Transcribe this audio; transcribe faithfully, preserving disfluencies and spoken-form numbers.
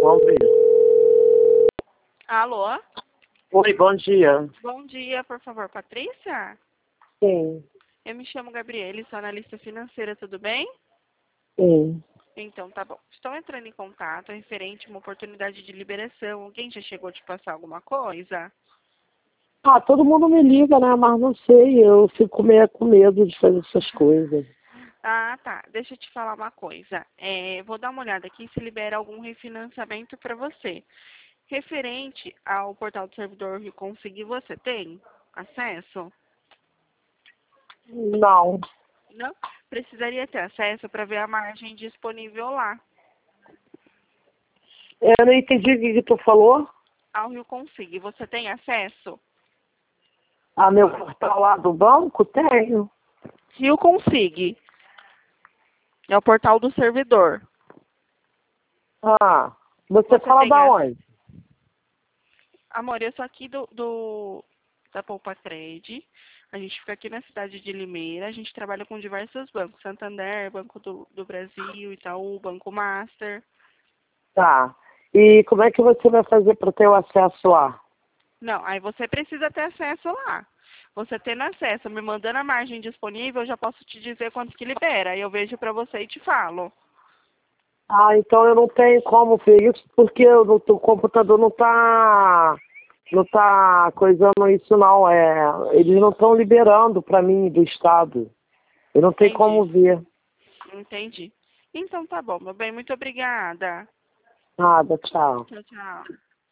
Vamos ver. Alô? Oi, bom dia. Bom dia, por favor, Patrícia? Sim, Eu me chamo Gabriele, sou analista financeira, tudo bem? sim. Então, tá bom. Estou entrando em contato referente a uma oportunidade de liberação. Alguém já chegou a te passar alguma coisa? Ah, todo mundo me liga, né? Mas não sei, eu fico meio com medo de fazer essas coisas. Ah, tá. Deixa eu te falar uma coisa. É, vou dar uma olhada aqui se libera algum refinanciamento para você. Referente ao portal do servidor Rio Consegui, você tem acesso? Não. Não? Precisaria ter acesso para ver a margem disponível lá. Eu não entendi o que, que tu falou. Ao Rio Consegui, você tem acesso? Ah, meu portal lá do banco? Tenho. Rio Consegui. É o portal do servidor. Ah, você, Você fala tem da acesso? onde? Amor, eu sou aqui do, do da Poupa Trade. A gente fica aqui na cidade de Limeira. A gente trabalha com diversos bancos. Santander, Banco do, do Brasil, Itaú, Banco Master. Tá. E como é que você vai fazer para ter o acesso lá? Não, aí você precisa ter acesso lá. Você tendo acesso, me mandando a margem disponível, eu já posso te dizer quanto que libera. Aí eu vejo pra você e te falo. Ah, então eu não tenho como ver isso porque o, o computador não tá, não tá coisando isso não. É, eles não estão liberando para mim do estado. Eu não tenho como Entendi, ver. entendi. Então tá bom, meu bem, muito obrigada. Nada, tchau. Tchau, tchau.